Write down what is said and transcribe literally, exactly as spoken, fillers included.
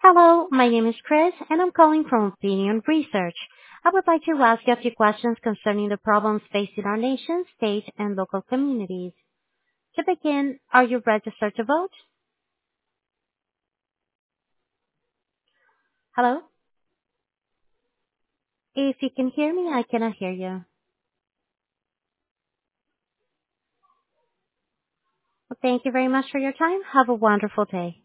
Hello, my name is Chris, and I'm calling from Opinion Research. I would like to ask you a few questions concerning the problems facing our nation, state, and local communities. To begin, are you registered to vote? Hello? If you can hear me, I cannot hear you. Well, thank you very much for your time. Have a wonderful day.